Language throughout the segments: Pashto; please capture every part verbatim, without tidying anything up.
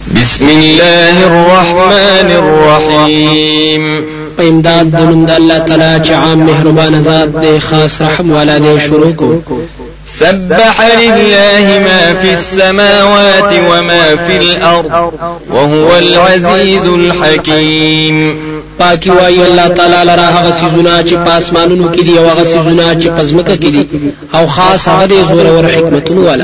بسم الله الرحمن الرحيم. امداد دنم د الله تعالی چې عام مهربان ذات دی، خاص رحم والا دی. شروع کو. سبح لله ما في السماوات وما في الأرض وهو العزيز الحكيم. پاکی وای الله تعالی لرا هغه سيزونه چې پاسمانونو کې دي او هغه سيزونه چې پزمکه کې دي، او خاص هغه د زور او حکمتونو والا.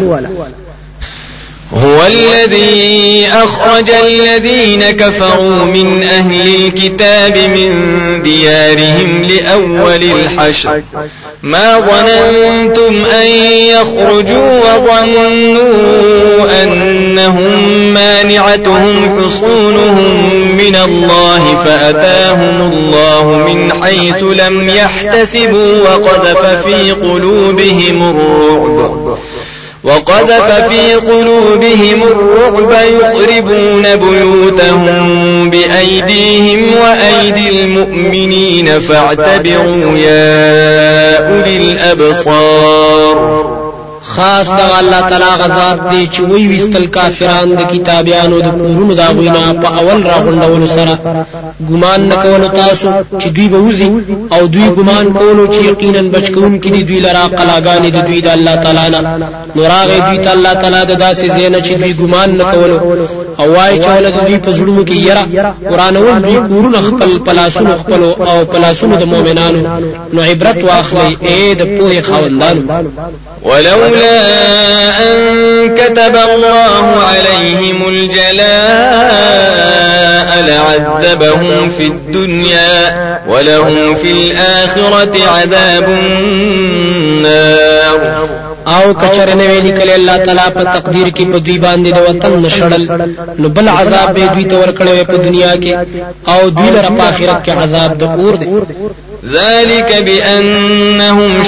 هو الذي أخرج الذين كفروا من أهل الكتاب من ديارهم لأول الحشر ما ظننتم أن يخرجوا وظنوا أنهم مانعتهم حصونهم من الله فأتاهم الله من حيث لم يحتسبوا وقذف في قلوبهم الرعب وقذف في قلوبهم الرعب يخربون بيوتهم بأيديهم وأيدي المؤمنين فاعتبروا يا أولي الأبصار. خاص دا الله تعالی غزاد دی چې وی وستل کافران د کتابیانو د کورونو دا غوینا په اول راغونډولو سره ګمان نکول تاسو چې دوی به وزي، او دوی ګمان کولو چې یقینا بچکون کې دوی لرا قلاګانې د دوی د الله تعالی نه نوراغه دوی ته الله تعالی د داسې زینه چې دوی ګمان نکول، او وای چې ولې دوی په زړونو کې یرا قران ول دوی کورونه خپل پلاسونو خپل او پلاسونو د مؤمنانو نو عبرت واخلي اے د پوهه خاوندانو. ولولا أن كتب الله عليهم الجلاء لعذبهم في الدنيا ولهم في الآخرة عذاب النار. او کچر نه ویلي کله الله تعالی په تقدیر کې په دوی باندې د وطن نشړل، نو بل عذاب به دوی ته ورکړل په دنیا کې، او دوی لپاره په آخرت کې عذاب د اور دی. ذلك بأنهم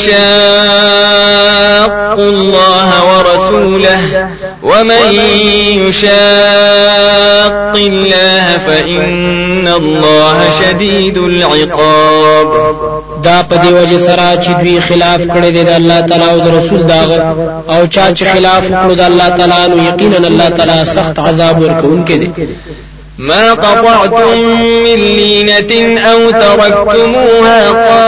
شاقوا الله ورسوله ومن يشاق الله فإن الله شديد العقاب. دا په دی وجه سره چې دوی خلاف کړی دی د الله تعالی او د رسول داغه، او چا چې خلاف کړو د الله تعالی نو یقینا الله تعالی سخت عذاب ورکوونکی دی. ما قطعتم من لينة أو تركتموها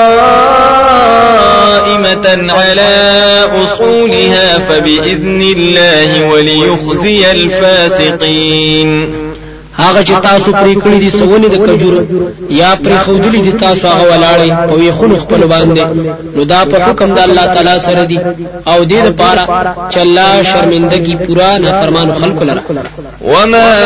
قائمة على أصولها فبإذن الله وليخزي الفاسقين. هغه چې تاسو پرې کړی دي سونه د کجورو یا پرې خودلی دي تاسو هغه ولاړی او یې خلق خپل باندې، نو دا په حکم د الله تعالی سره دي، او دې لپاره چې الله شرمندگی پورا نه فرمان خلق لره. وما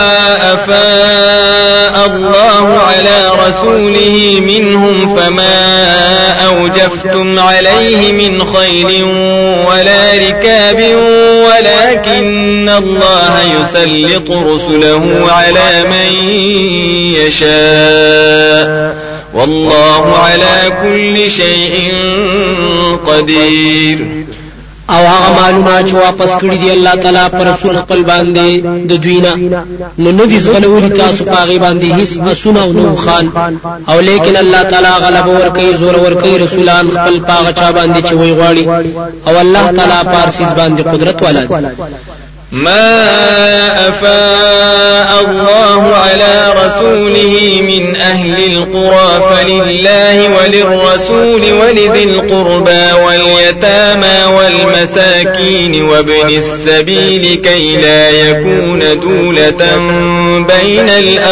أفاء الله على رسوله منهم فما أوجفتم عليه من خيل ولا ركاب ولكن الله يسلط رسله على من يشاء والله على كل شيء قدير. او هغه معلومات چې واپس کړی دی الله تعالی پر رسول خپل باندې د دوینا نو ندی زغلول تاسو پاغي باندې هیڅ اسونه او نو خان، او لیکن الله تعالی غلبه ور کوي زور ور کوي رسولان خپل پاغه چا باندې چې وی غواړي، او الله تعالی پارسیز باندې قدرت والا دی. ما أفاء الله على رسوله من أهل القرى فلله وللرسول ولذي القربى واليتامى والمساكين وابن السبيل كي لا يكون دولة بين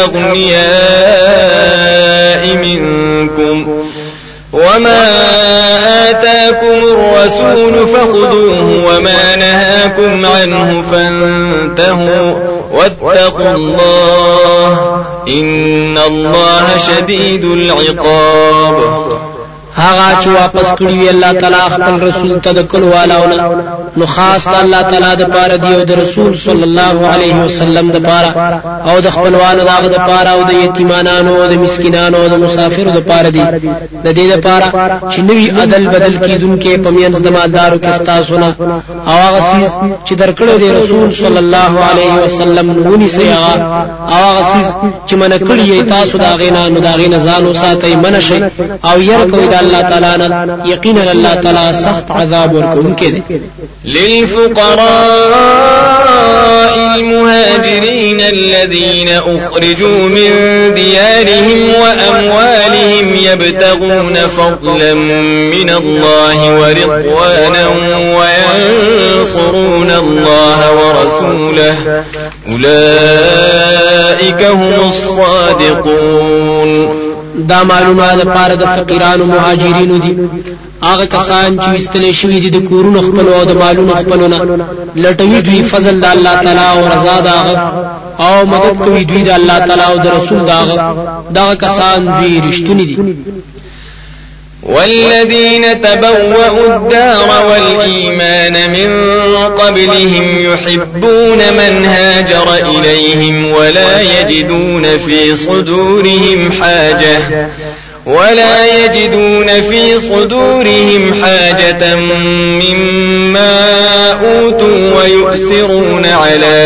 الأغنياء منكم وما آتاكم الرسول فخذوه وما نهاكم عنه فانتهوا واتقوا الله إن الله شديد العقاب. هغه چې واپس کړی وی الله تعالی خپل رسول ته د کول والاونه نو خاص الله تعالی د پاره دی او د رسول صلی الله علیه وسلم د پاره او د خپلوانو دغه د پاره او د یتیمانو او د مسکینانو او د مسافرو د پاره دی. د دې لپاره چې نوی عدل بدل کیدونکې پمینځ د مالدارو کې استاسونه او هغه سیس چې درکړو دی رسول صلی الله علیه وسلم نونی سیغه او هغه سیس چې من کړی تاسو دا غینا نو دا غینا ځانو ساتي منشي او ير کوي الله تعالی نه یقینا الله تعالی سخت عذاب ورکوونکی دی. للفقراء المهاجرين الذين أخرجوا من ديارهم وأموالهم يبتغون فضلا من الله ورضوانا وينصرون الله ورسوله أولئك هم الصادقون. دا معلومه ده پاره د فقیرانو مهاجرینو دي هغه کسان چې وستلې شوی دي د کورونو خپل او د مالونو خپلونه لټوي دوی فضل د الله تعالی او رضا داغه او مدد کوي دوی د الله تعالی او د رسول داغه دا کسان دوی رښتونی دي. والذين تبوأوا الدار والإيمان من قبلهم يحبون من هاجر إليهم ولا يجدون في صدورهم حاجة ولا يجدون في صدورهم حاجة مما أوتوا ويؤثرون على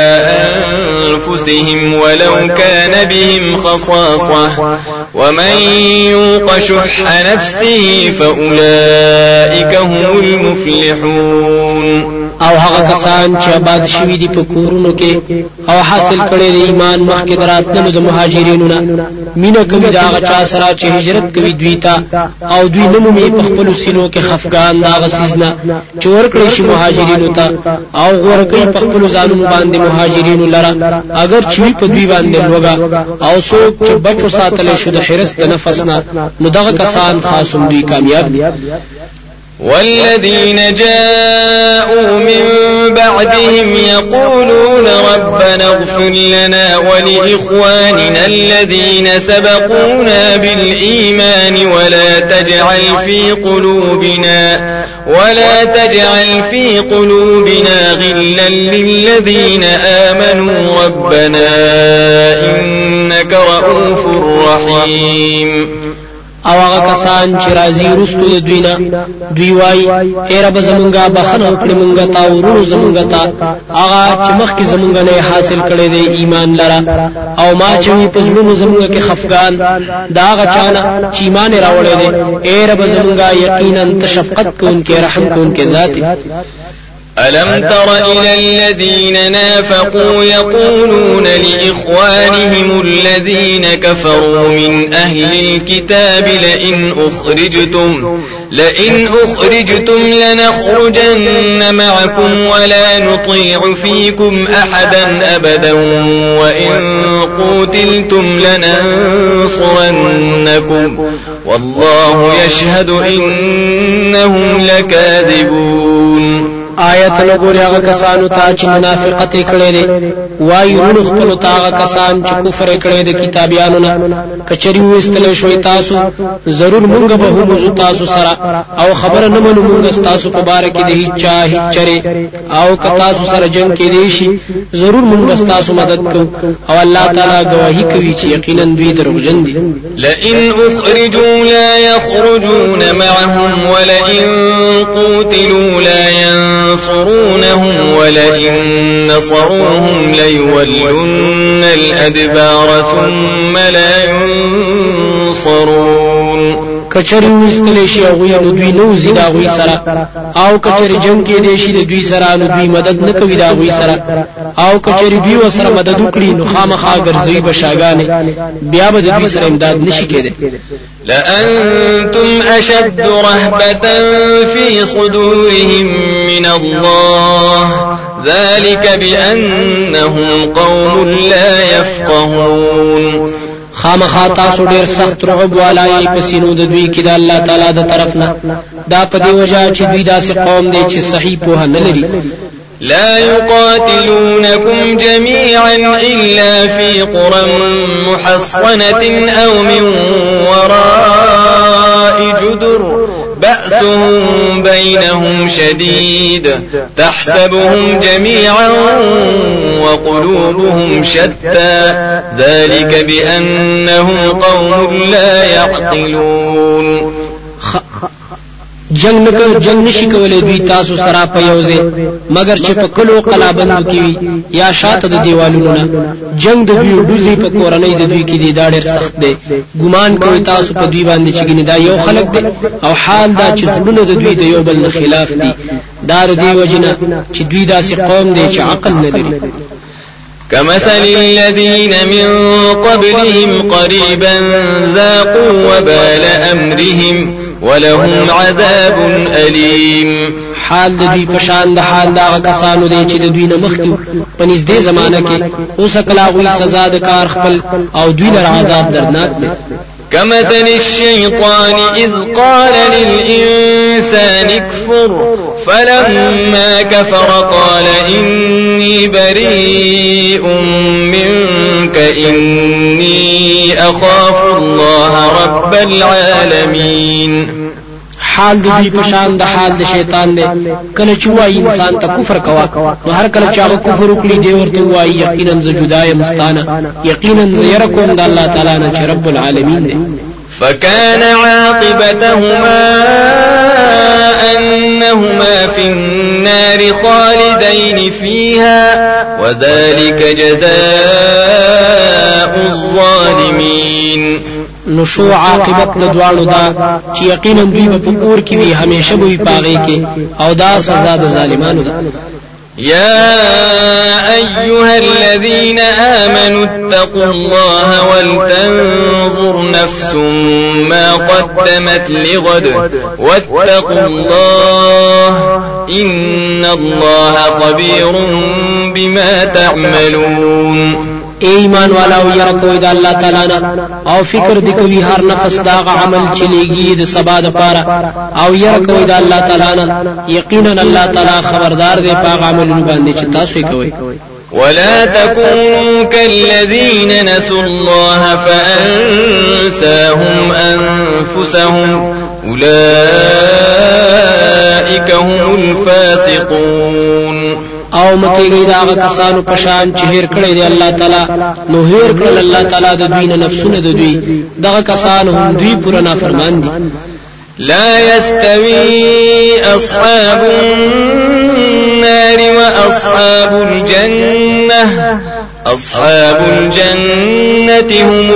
أنفسهم ولو كان بهم خصاصة ومن يوق شح نفسه فأولئك هم المفلحون. او هغه کسان چې آباد شوي دي په کورونو کې او حاصل کړي د ایمان مخکې دراتلو د مهاجرینو نه مینه کوي دا هغه چا سره چې هجرت کوي دوی ته او دوی نمومي په خپل سینو کې خفقان دا غسیزنه چې ورکړي شي مهاجرینو ته او غوړ کوي په خپل ځانونو باندې مهاجرینو لره اگر چې په دوی باندې لوګا او څوک چې بچو ساتل شو د حرس د نفس نه نو دغه کسان خاصم دوی کامیاب دي. والذين جاءوا من بعدهم يقولون ربنا اغفر لنا ولإخواننا الذين سبقونا بالإيمان ولا تجعل في قلوبنا ولا تجعل في قلوبنا غلا للذين آمنوا ربنا إنك رؤوف رحيم. او هغه کسان چې راځي رستو د دوی نه دوی وای اے رب زمونږه بخنه وکړي مونږه تا ورونو زمونږه تا هغه چې مخکې زمونږه نه حاصل کړي دی ایمان لره او ما چې په زړونو زمونږه کې خفقان دا هغه چانه چې ایمان راوړی دی اے رب زمونږه یقینا تشفقت کوونکې رحم کوونکې ذات. ألم تر إلى الذين نافقوا يقولون لإخوانهم الذين كفروا من أهل الكتاب لئن أخرجتم لئن أخرجتم لنخرجن معكم ولا نطيع فيكم أحدا أبدا وإن قوتلتم لننصرنكم والله يشهد إنهم لكاذبون. آیت لګوري هغه کسانو ته چې منافقت کړي دي وایي ورو خپل ته هغه کسان چې کفر کړي دي کتابیانو نه کچري وستل شوي تاسو ضرور مونږ به هم تاسو سره او خبر نه منو مونږ تاسو په باره کې د هیڅ چا هیڅ چره او که تاسو سره جنگ کې دي شي ضرور مونږ تاسو مدد کوو او الله تعالی گواہی کوي چې یقینا دوی دروغجن دي. لئن اخرجوا لا يخرجون معهم ولئن قوتلوا لا ينصرونهم ولئن نصروهم ليولن الأدبار ثم لا ينصرون. کچری وستل شي او نو دوی نو زیدا غوي سره او کچری جنگ کې دي شي د دوی سره نو دوی مدد نه کوي دا غوي سره او کچری دوی وسره مدد وکړي نو خامخا ګرځي بشاګانې بیا به دوی سره امداد نشي کېده. لأنتم أشد رهبة في صدورهم من الله ذلك بأنهم قوم لا يفقهون. خامخا تاسو ډیر سخت رعب والای په سینو د دوی کې د الله تعالی د طرف نه دا په دی وجه چې دوی داسې قوم دي چې صحیح په نه لري. لا يقاتلونكم جميعا إلا في قرى محصنة أو من وراء جدر بأسهم بينهم شديد تحسبهم جميعا وقلوبهم شتى ذلك بأنهم قوم لا يعقلون. جنگ نکو جنگ نشي کولای دوی تاسو سره په یوځه مگر چې په کلو قلابندو کې یا شاته د دیوالونو نه جنگ د دوی دوزي په کورنۍ د دوی کې دی دا ډېر سخت دی. ګمان کوي تاسو په دوی باندې چې ګنې دا یو خلق دی او حال دا چې زړونه د دوی د یو بل خلاف دي دا د دی وجنه چې دوی داسې قوم دی چې عقل نه لري. كمثل الذين من قبلهم قريبا ذاقوا وبال أمرهم ولهم عذاب أليم. حال د دوی په شان د حال دا کسانو دی چې د دوی نه مخکې په نږدې زمانہ کې اوس کله غوي سزا د کار خپل او دوی له عذاب دردناک دی. كمثل الشيطان إذ قال للإنسان اكفر فلما كفر قال إني بريء منك إني أخاف الله رب العالمين. حال دوی په شان د حال د شیطان دی کله چې وایي انسان ته کفر کوا نو هر کله چې هغه کفر وکړي دی ورته وایي یقینا ز جدای مستانه یقینا ز يرکم د الله تعالی نه چې رب العالمین دی. فكان عاقبتهما أنهما في النار خالدين فيها وذلك جزاء الظالمين. نو شو عاقبت د دوالو دا چې یقینا دوی په اور کې وي همیشه وي پاغي کې او دا سزا د ظالمانو ده. يا أيها الذين آمنوا اتقوا الله ولتنظر نفس ما قدمت لغد واتقوا الله إن الله خبير بما تعملون. ایمان والاو یره کوي د الله تعالی نه او فکر دی کوي هر نفس دا عمل چلیږي د سبا د پاره او یره کوي د الله تعالی نه یقینا الله تعالی خبردار دی په عملونو باندې چې تاسو کوي. ولا تكونوا كالذين نسوا الله فأنساهم أنفسهم أولئك هم الفاسقون. او مکیږي دا کسانو په شان چې هیر کړی دی الله تعالی نو هیر کړل الله تعالی د دوی نه نفسونه د دوی دغه کسانو هم دوی پورا نافرمان دي. لا يستوي أصحاب النار وأصحاب الجنة أصحاب الجنة هم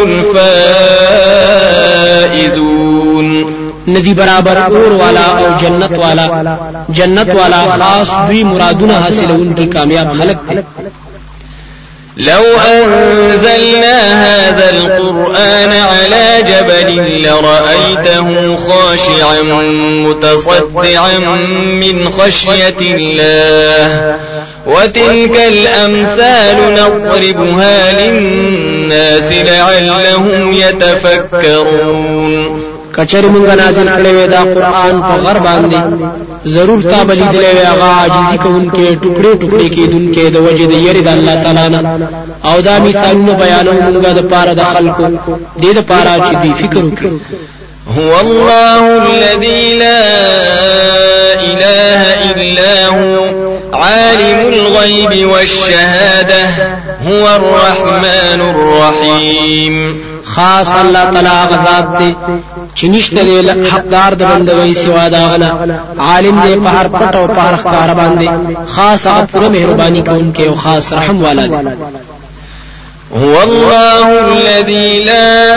الفائزون. ندی برابر اور والا او جنت والا جنت والا خاص دوی مرادونه حاصلون کی کامیاب خلق دي. لو أنزلنا هذا القرآن على جبل لرأيته خاشعا متصدعا من خشية الله وتلك الأمثال نضربها للناس لعلهم يتفكرون. کچر مونږ نازل کړی دا قرآن په غر باندې ضرور تا بلی دلې هغه عاجزي کوونکې ټوکړي ټوکړي کېدونکې د وجه د یری د الله تعالی نه او دا مثالونه بیانو مونږ د پاره د خلکو دې د پاره چې دې فکر وکړي. هو الله الذي لا إله إلا هو عالم الغيب والشهادة هو الرحمن الرحيم. خاص الله تعالی غذات دی چې نشته دی حقدار د بندګۍ سوا دا غنه عالم دی په هر پټ او په هر ښکار باندې خاص هغه پوره مهرباني کوونکی او خاص رحم والا دی. هو الله الذي لا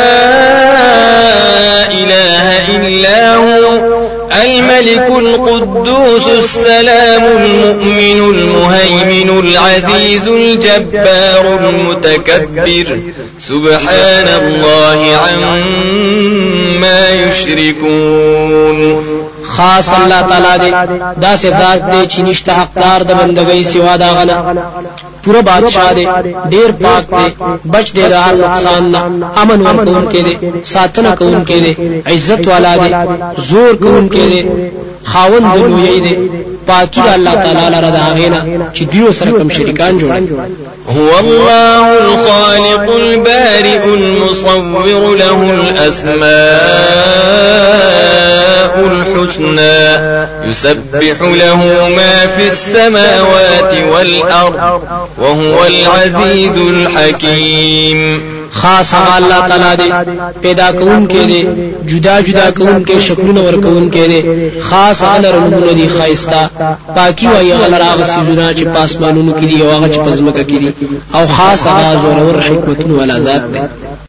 إله إلا هو الملك القدوس السلام المؤمن المهيمن العزيز الجبار المتكبر سبحان الله عما يشركون. خاص الله تعالی دی دا سه ذات دی چې نشته حقدار د بندګۍ سوا دا غنه پورا بادشاہ دی ډیر پاک دی بچ دی د هر نقصان نه امن ورکوونکی دی ساتنه کوونکی دی عزت والا دی زور کوونکی دی خاوند دی لوی دی پاکی الله تعالی لره دا غینا چې دیو سره کوم شریکان جوړ. هو الله الخالق البارئ المصور له الأسماء الحسنى يسبح له ما في السماوات والأرض وهو العزيز الحكيم. خاص الله تعالی دی پیدا کون کې دی جدا جدا کون کې شکلونه ور کون کې دی خاص علرونه دی خایستا پاکي وای غلر هغه سيزونه چې پاسمانونو کې دی او هغه چې پزمکه کې دی او خاص هغه زور او حکمتونه ولا ذات دی.